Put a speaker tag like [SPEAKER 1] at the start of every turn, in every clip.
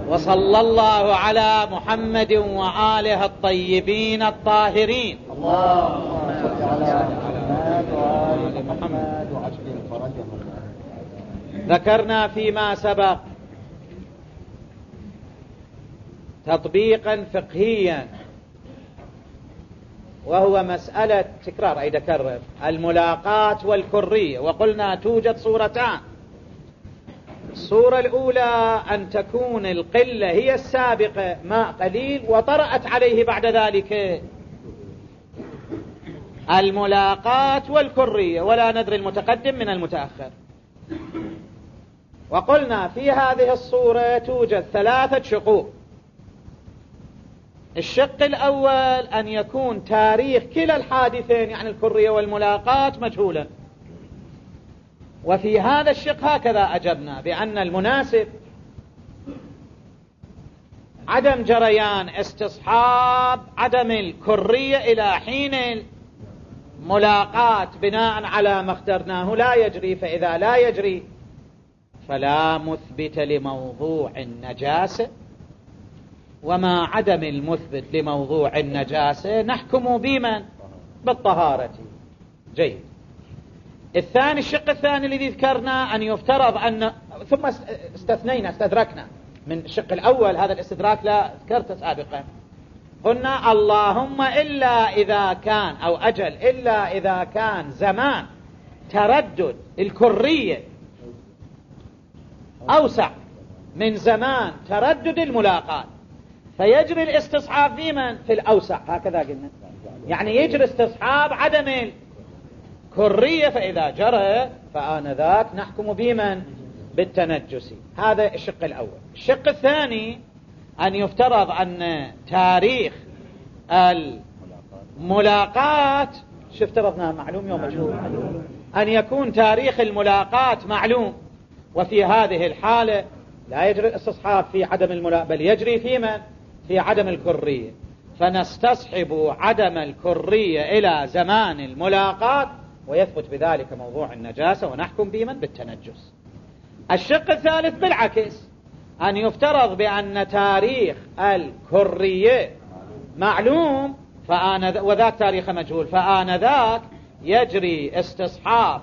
[SPEAKER 1] وصلى الله على محمد وآله الطيبين الطاهرين.
[SPEAKER 2] اللهم صل على محمد وآل محمد وعجل فرجهم.
[SPEAKER 1] ذكرنا فيما سبق تطبيقا فقهيا، وهو مسألة تكرار أي تكرر الملاقات والكرية، وقلنا توجد صورتان. الصورة الأولى أن تكون القلة هي السابقة ماء قليل وطرأت عليه بعد ذلك الملاقات والكرية، ولا ندري المتقدم من المتأخر. وقلنا في هذه الصورة توجد 3 شقوق. الشق الأول أن يكون تاريخ كلا الحادثين يعني الكرية والملاقات مجهولا، وفي هذا الشق هكذا أجبنا بأن المناسب عدم جريان استصحاب عدم الكرية إلى حين الملاقات بناء على ما اخترناه لا يجري، فإذا لا يجري فلا مثبت لموضوع النجاسة، وما عدم المثبت لموضوع النجاسة نحكم بمن؟ بالطهارة. جيد. الثاني الشق الثاني الذي ذكرنا أن يفترض أن ثم استدركنا من الشق الأول، هذا الاستدراك لا ذكرته سابقا، قلنا اللهم إلا إذا كان أو أجل إلا إذا كان زمان تردد الكرية أوسع من زمان تردد الملاقات، فيجري الاستصحاب في من؟ في الأوسع، هكذا قلنا، يعني يجري استصحاب عدم الكرية، فإذا جرى فآنذاك نحكم بمن؟ بالتنجس. هذا الشق الأول. الشق الثاني أن يفترض أن تاريخ الملاقات افترضناها معلوم يوم مجهول، أن يكون تاريخ الملاقات معلوم، وفي هذه الحالة لا يجري الاستصحاب في عدم الملاقات بل يجري في من؟ في عدم الكرية، فنستصحب عدم الكرية إلى زمان الملاقات ويثبت بذلك موضوع النجاسة ونحكم بمن؟ بالتنجس. الشق الثالث بالعكس، أن يفترض بأن تاريخ الكرية معلوم وذاك تاريخ مجهول، فآنذاك يجري استصحاب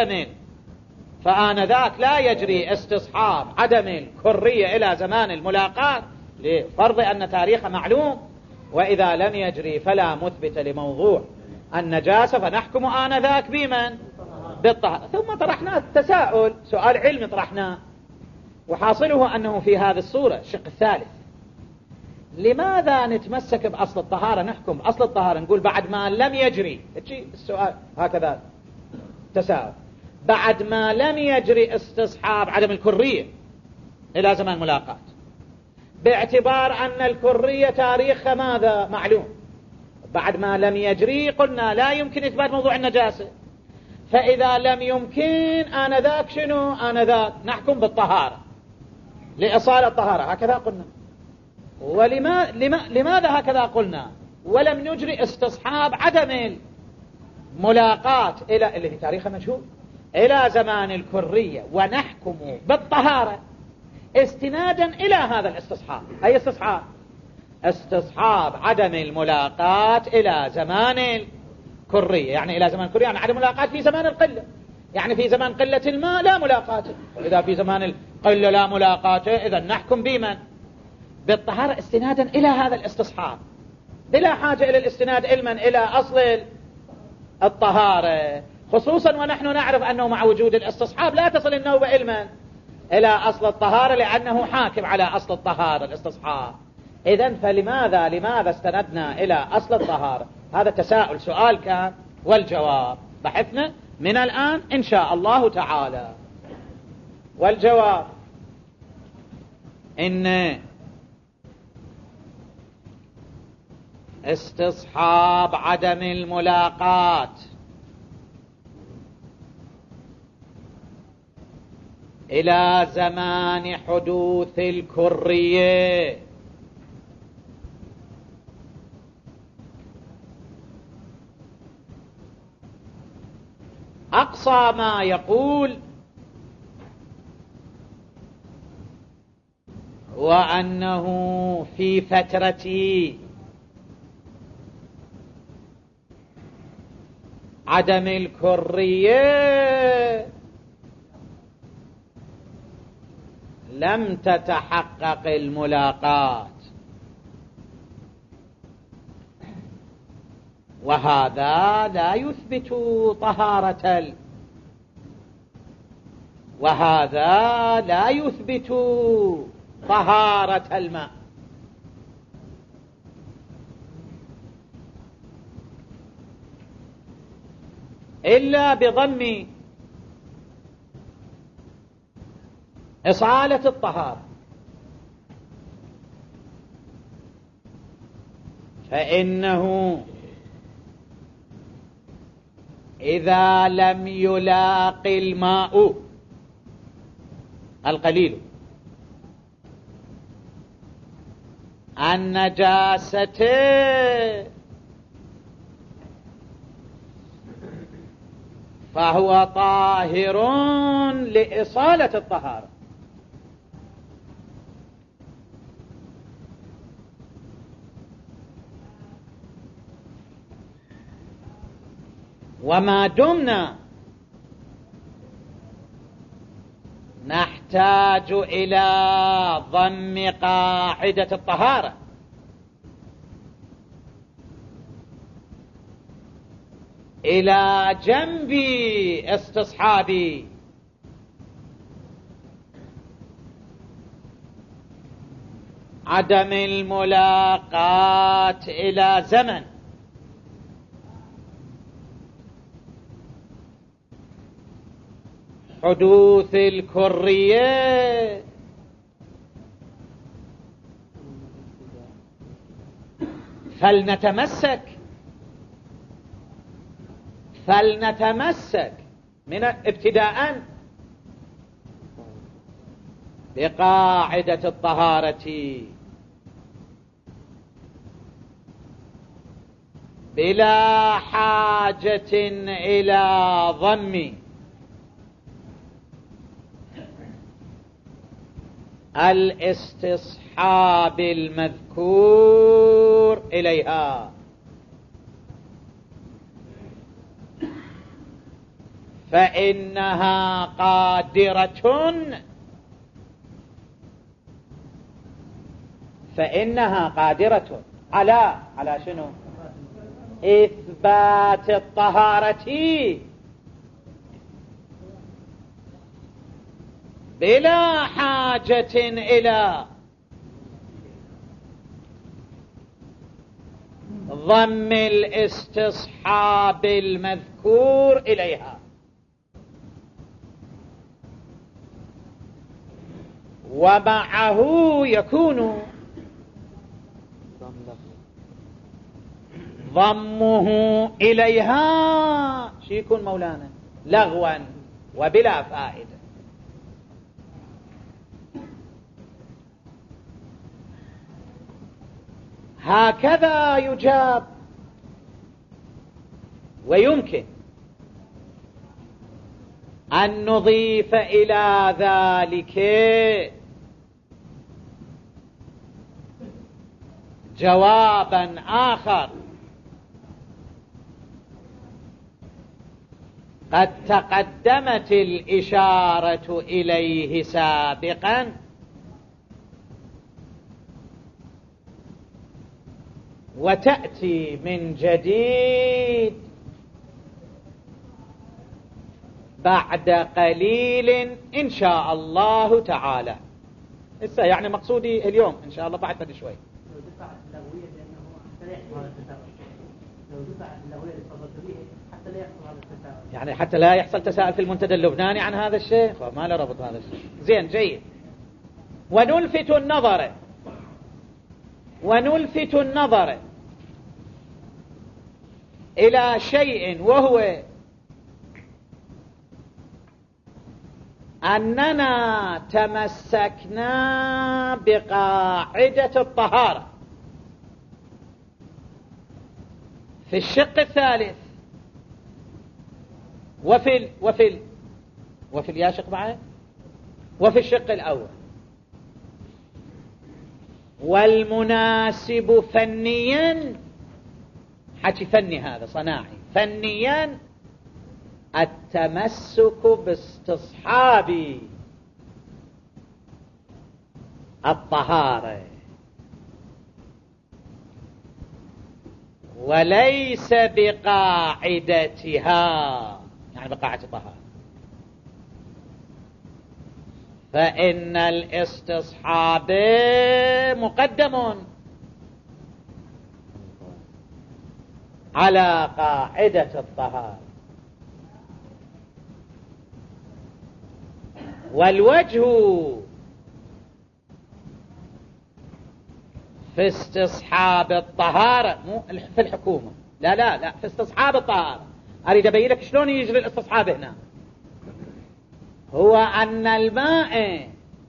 [SPEAKER 1] فآنذاك لا يجري استصحاب عدم الكرية إلى زمان الملاقات لفرض أن تاريخ معلوم، وإذا لم يجري فلا مثبت لموضوع النجاسة فنحكم آنذاك بمن؟ بالطهارة. ثم طرحنا التساؤل، سؤال علمي طرحناه، وحاصله أنه في هذه الصورة الشق الثالث لماذا نتمسك بأصل الطهارة؟ نحكم بأصل الطهارة نقول بعد ما لم يجري السؤال هكذا تساؤل، بعد ما لم يجري استصحاب عدم الكرية إلى زمان ملاقات، باعتبار أن الكرية تاريخ ماذا؟ معلوم، بعد ما لم يجري قلنا لا يمكن إثبات موضوع النجاسة، فإذا لم يمكن آنذاك شنو؟ آنذاك نحكم بالطهارة لإصالة الطهارة، هكذا قلنا. لماذا هكذا قلنا ولم نجري استصحاب عدم الملاقات إلى اللي تاريخ مجهول إلى زمان الكرية ونحكم بالطهارة استنادا إلى هذا الاستصحاب؟ أي استصحاب عدم الملاقات إلى زمان الكرية، يعني إلى زمان الكرية يعني عدم ملاقات في زمان القلة، يعني في زمان قلة الماء لا ملاقاته، وإذا في زمان القلة لا ملاقاته إذا نحكم بمن؟ بالطهارة استنادا إلى هذا الاستصحاب، بلا حاجة إلى الاستناد علما إلى أصل الطهارة، خصوصا ونحن نعرف أنه مع وجود الاستصحاب لا تصل النوبة علما إلى أصل الطهارة لأنه حاكم على أصل الطهارة الاستصحاب. إذن فلماذا استندنا إلى أصل الطهارة؟ هذا تساؤل، سؤال كان، والجواب بحثنا من الآن إن شاء الله تعالى. والجواب إن استصحاب عدم الملاقات إلى زمان حدوث الكرية أقصى ما يقول وأنه في فترة عدم الكرية لم تتحقق الملاقات، وهذا لا يثبت طهارة وهذا لا يثبت طهارة الماء، إلا بضم إصالة الطهارة، فإنه إذا لم يلاق الماء القليل النجاسة فهو طاهر لإصالة الطهارة. وما دمنا نحتاج إلى ضم قاعدة الطهارة إلى جنب استصحاب عدم الملاقات إلى زمن، حدوث الكرية فلنتمسك من ابتداء بقاعدة الطهارة بلا حاجة إلى ضم الاستصحاب المذكور إليها، فإنها قادرة على شنو؟ إثبات الطهارة بلا حاجة إلى ضم الاستصحاب المذكور إليها، ومعه يكون ضمه إليها شو يكون مولانا؟ لغوا وبلا فائدة. هكذا يجاب، ويمكن أن نضيف إلى ذلك جوابا آخر قد تقدمت الإشارة إليه سابقا، وتأتي من جديد بعد قليل إن شاء الله تعالى. هسه يعني مقصودي اليوم إن شاء الله بعد فد شوي.
[SPEAKER 3] لو دفعت اللغوية لأنه حتى لا يحصل هذا التساؤل، لو دفعت اللغوية للتفضل به حتى لا يحصل هذا التساؤل،
[SPEAKER 1] يعني حتى لا يحصل تساؤل في المنتدى اللبناني عن هذا الشيء، فما له ربط هذا الشيء. زين جيد. ونلفت النظر إلى شيء، وهو أننا تمسكنا بقاعدة الطهارة في الشق الثالث وفي الياشق معي وفي الشق الأول، والمناسب فنيا، حكي فني هذا صناعي، فنيا التمسك باستصحاب الطهارة وليس بقاعدتها، يعني بقاعدة الطهارة. فإن الاستصحاب مقدم على قاعدة الطهارة، والوجه في استصحاب الطهارة مو في الحكومة، لا لا لا، في استصحاب الطهارة. أريد أبين لك شلون يجري الاستصحاب هنا. هو أن الماء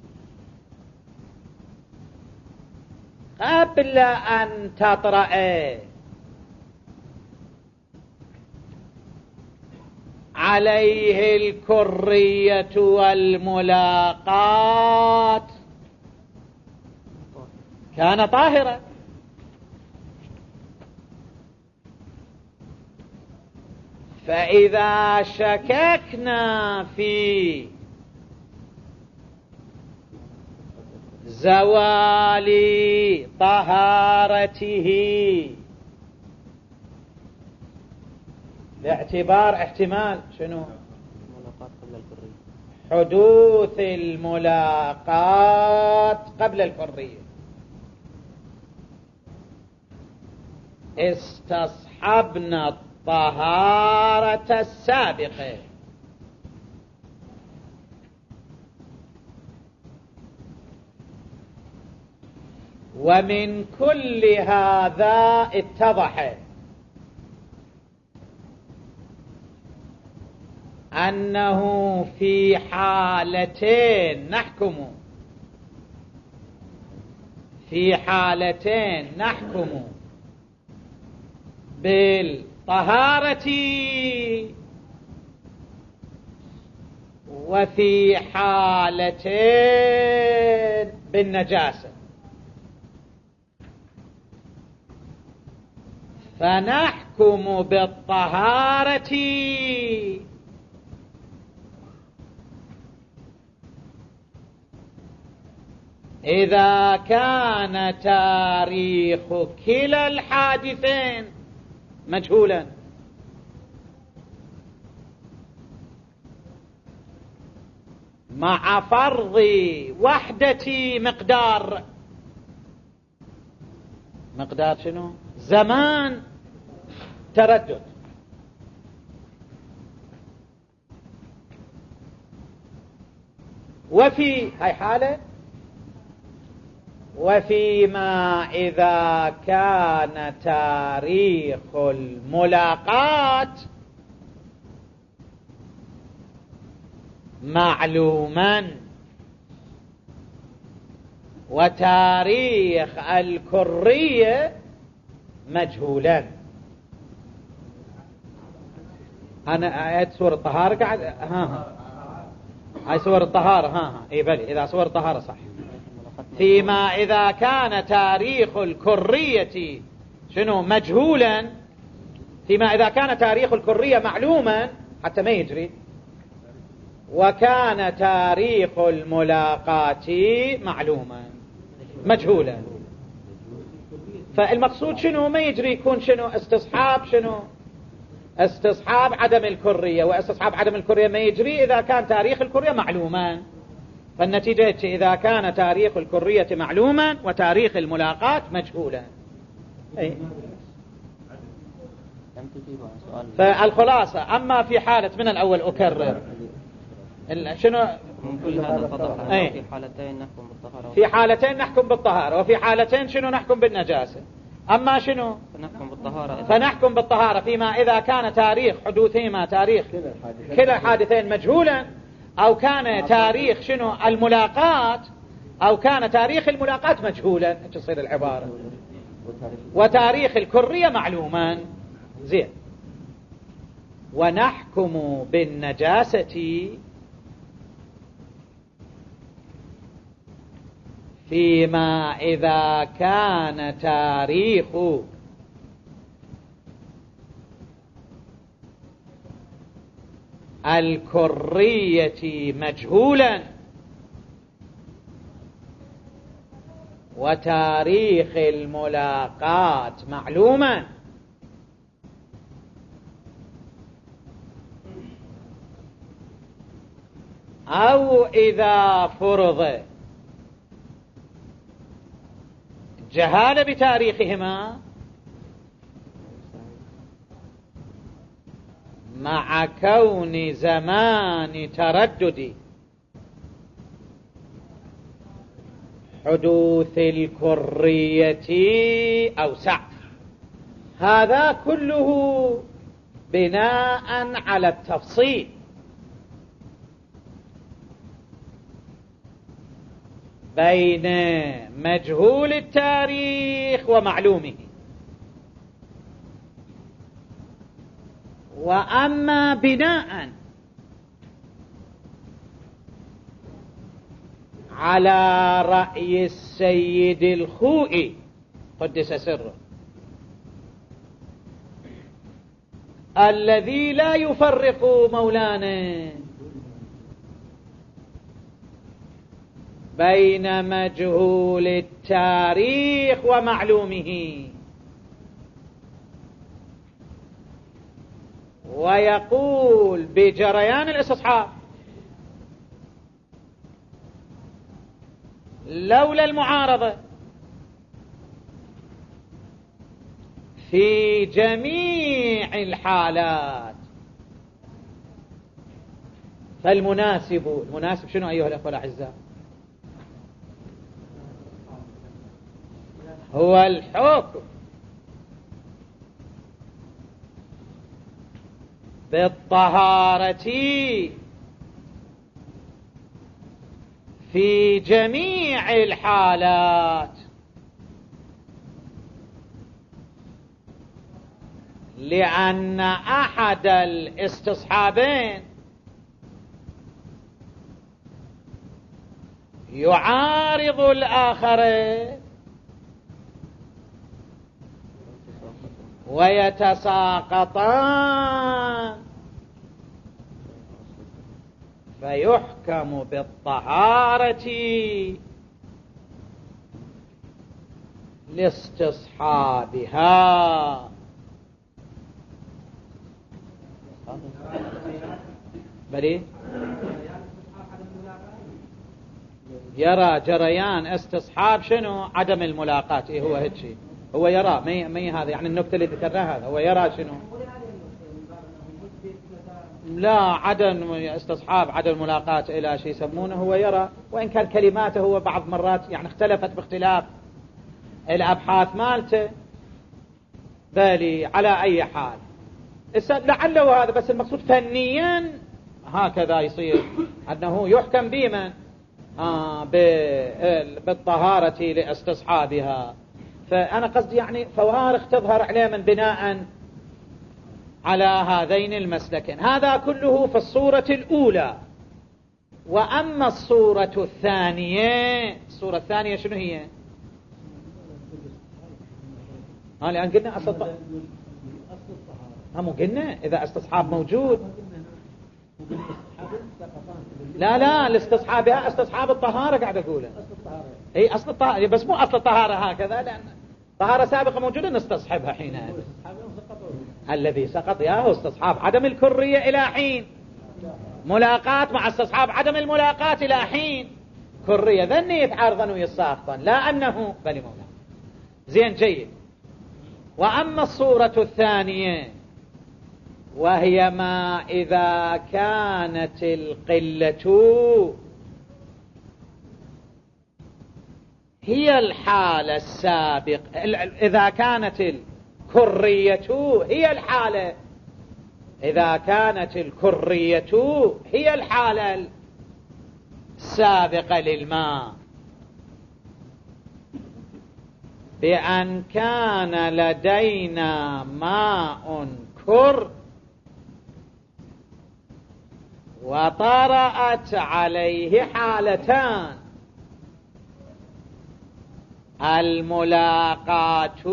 [SPEAKER 1] قبل أن تطرأ عليه الكرية والملاقات كان طاهرا، فإذا شككنا في زوال طهارته باعتبار احتمال شنو؟ حدوث الملاقات قبل الكرية، استصحبنا الطهارة السابقة. ومن كل هذا اتضح أنه في حالتين نحكم بالطهارة وفي حالتين بالنجاسة. فنحكم بالطهارة إذا كان تاريخ كلا الحادثين مجهولا، مع فرض وحدة مقدار شنو؟ زمان تردد. وفي هاي حالة. وفيما إذا كان تاريخ الملاقات معلوما وتاريخ الكرية مجهولا. أنا آيات سورة الطهارة قاعد هاي سورة الطهارة اي بلي إذا سورة الطهارة صح. فيما إذا كان تاريخ الكرية شنو مجهولا، فيما إذا كان تاريخ الكرية معلوما حتى ما يجري، وكان تاريخ الملاقات معلوما مجهولا. فالمقصود شنو ما يجري يكون شنو استصحاب عدم الكرية، واستصحاب عدم الكرية ما يجري إذا كان تاريخ الكرية معلوما. فالنتيجة إذا كان تاريخ الكرية معلوما وتاريخ الملاقات مجهولا. فالخلاصة أما في حالة من الأول أكرر شنو
[SPEAKER 2] في حالتين نحكم بالطهارة،
[SPEAKER 1] في حالتين نحكم بالطهارة، وفي حالتين شنو نحكم بالنجاسة. أما شنو فنحكم بالطهارة فيما إذا كان تاريخ حدوثهما تاريخ كلا الحادثين مجهولا، أو كان تاريخ شنو الملاقات، أو كان تاريخ الملاقات مجهولا تصير العبارة، وتاريخ الكرية معلوما. زين. ونحكم بالنجاسة فيما إذا كان تاريخ الكرية مجهولا وتاريخ الملاقات معلوما، أو إذا فرض جهالة بتاريخهما مع كون زمان تردد حدوث الكرية أوسع. هذا كله بناء على التفصيل بين مجهول التاريخ ومعلومه. وأما بناء على رأي السيد الخوئي قدس سره الذي لا يفرق مولانا بين مجهول التاريخ ومعلومه، ويقول بجريان الاستصحاب لولا المعارضة في جميع الحالات فالمناسب شنو أيها الأخوة الأعزاء؟ هو الحكم بالطهارة في جميع الحالات، لأن أحد الاستصحابين يعارض الآخرين ويتساقطان، فيحكم بالطهارة لاستصحابها. بلي يرى جريان استصحاب شنو؟ عدم الملاقات. إيه هو هيك شيء هو يرى. مي هذا يعني النكتة اللي ذكرناها هذا هو يرى شنو؟ لا، عدم استصحاب عدم الملاقات إلى شيء يسمونه هو يرى، وإن كان كلماته هو بعض مرات يعني اختلفت باختلاف الأبحاث مالته. بالي على أي حال لعله هذا بس المقصود فنيا هكذا يصير أنه يحكم بمن بالطهارة لاستصحابها. فأنا قصدي يعني فوارق تظهر عليه من بناء على هذين المسلكين. هذا كله في الصورة الأولى. وأما الصورة الثانية شنو هي؟ لأن قلنا هم قلنا إذا استصحاب موجود. لا استصحاب الطهارة قاعد أقوله. أي أصل الطهارة بس مو أصل الطهارة هكذا، لأن طهارة سابقة موجودة نستصحبها حينها. الذي سقط هو استصحاب عدم الكرية إلى حين ملاقات مع استصحاب عدم الملاقات إلى حين كرية، ذني يتعارضن ويساقطن، لا أنه بني مولا. زين جيد. وأما الصورة الثانية وهي ما إذا كانت القلة هي الحالة السابقة، إذا كانت الكرية هي الحالة، إذا كانت الكرية هي الحالة السابقة للماء، بأن كان لدينا ماء كر وطرأت عليه حالتان، الملاقات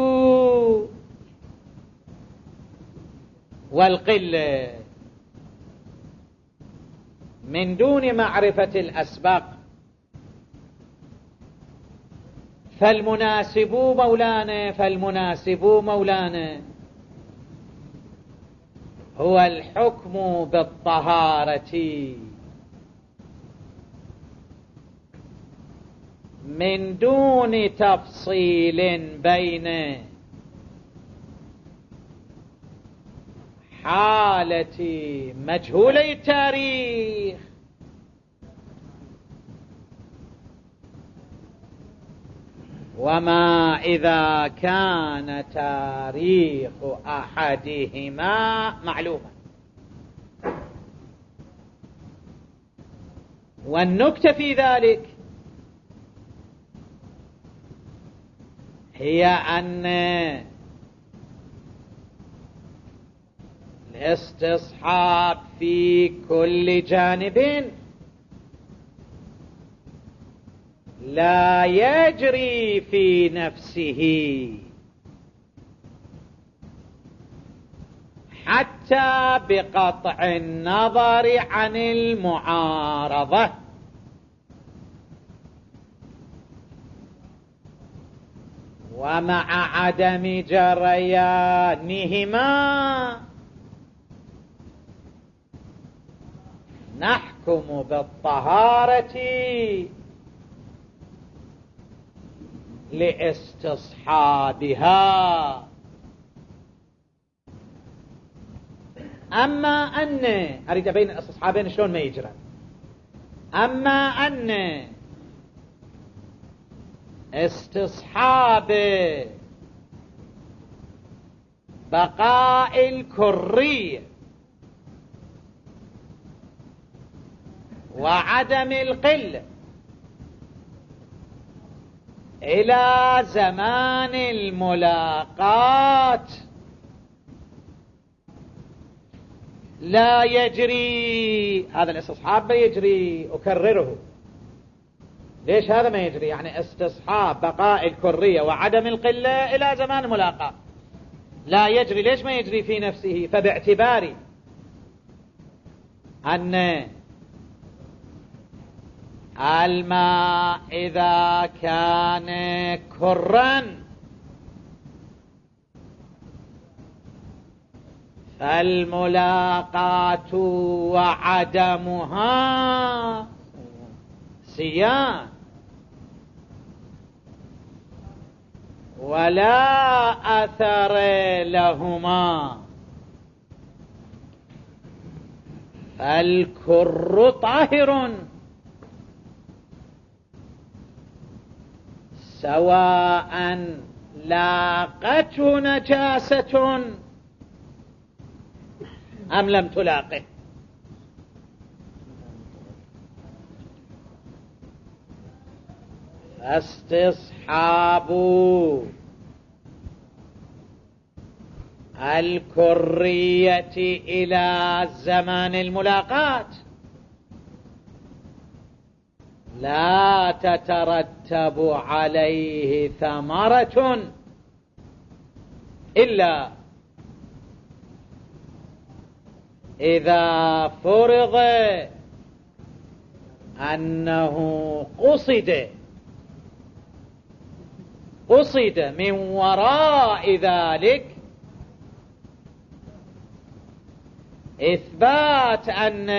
[SPEAKER 1] والقلة من دون معرفة الأسباب. فالمناسب مولانا هو الحكم بالطهارة من دون تفصيل بين حالة مجهولي التاريخ وما إذا كان تاريخ أحدهما معلوما. والنكتة في ذلك هي أن الاستصحاب في كل جانب لا يجري في نفسه حتى بقطع النظر عن المعارضة، ومع عدم جريانهما نحكم بالطهارة لاستصحابها. أما أن أريد أبين الاستصحابين شلون ما يجرى. أما أن استصحاب بقاء الكرية وعدم القلة إلى زمان الملاقات لا يجري. هذا الاستصحاب ما يجري، أكرره. ليش هذا ما يجري؟ يعني استصحاب بقاء الكرية وعدم القلة إلى زمان الملاقات لا يجري. ليش ما يجري في نفسه؟ فباعتبار أن الماء إذا كان كرا فالملاقات وعدمها سيان ولا أثر لهما. فالكر طاهر سواء لاقته نجاسة أم لم تلاقه. فاستصحاب الكرية إلى زمان الملاقات لا تترتب عليه ثمرة إلا إذا فرض أنه قصد من وراء ذلك إثبات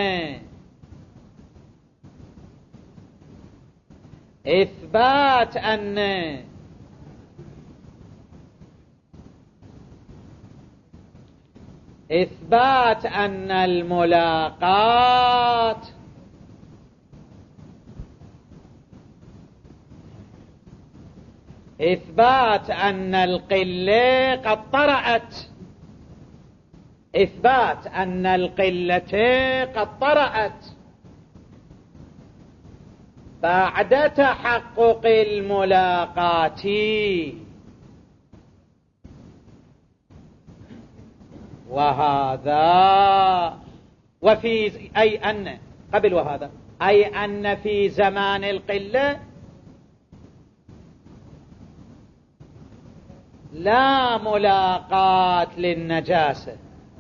[SPEAKER 1] أن الملاقات إثبات أن القلة قد طرأت، إثبات أن القلة قد طرأت بعد تحقق الملاقات. وهذا وفي أي أن قبل وهذا أي أن في زمان القلة لا ملاقاة للنجاسة،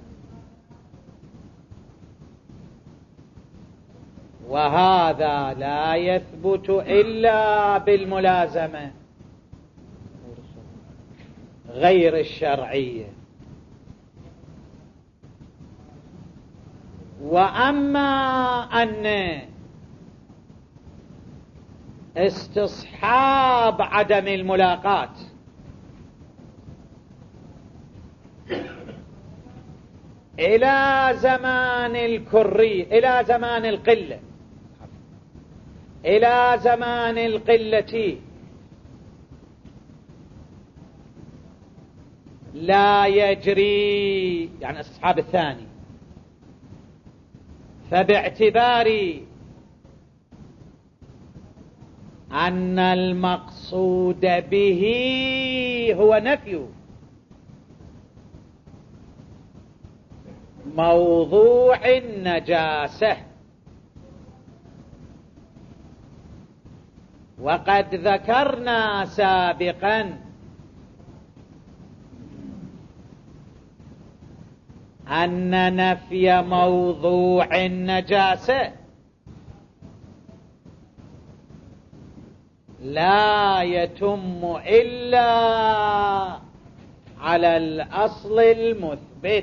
[SPEAKER 1] وهذا لا يثبت إلا بالملازمة غير الشرعية. وأما أن استصحاب عدم الملاقاة إلى زمان الكري، إلى زمان القلة، إلى زمان القلة لا يجري، يعني استصحاب الثاني، فباعتبار أن المقصود به هو نفي موضوع النجاسة، وقد ذكرنا سابقا أن نفي موضوع النجاسة لا يتم إلا على الأصل المثبت،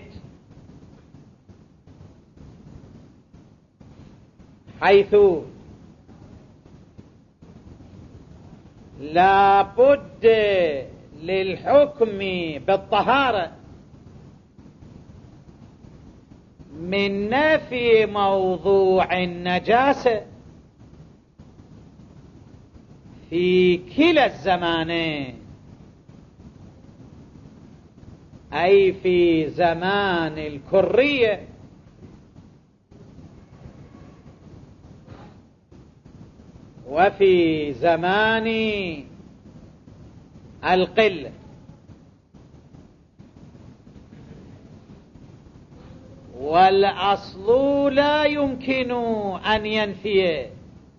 [SPEAKER 1] حيث لا بد للحكم بالطهارة من نفي موضوع النجاسة في كلا الزمانين، أي في زمان الكرية وفي زمان القلة. والأصل لا يمكن أن ينفي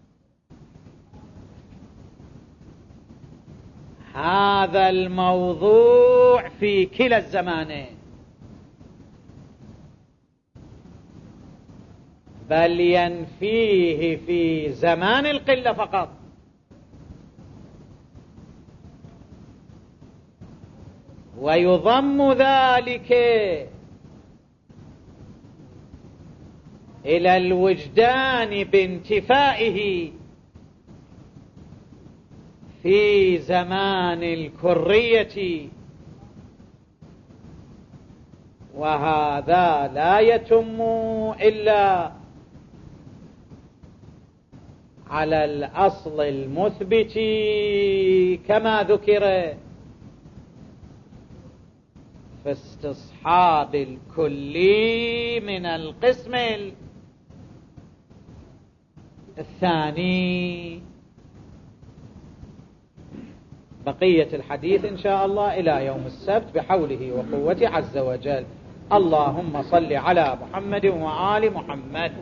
[SPEAKER 1] هذا الموضوع في كلا الزمانين، بل ينفيه في زمان القلة فقط. ويضم ذلك إلى الوجدان بانتفائه في زمان الكرية، وهذا لا يتم إلا على الأصل المثبت كما ذكر في استصحاب الكلي من القسم الثاني. بقية الحديث إن شاء الله إلى يوم السبت بحوله وقوته عز وجل. اللهم صل على محمد وآل محمد.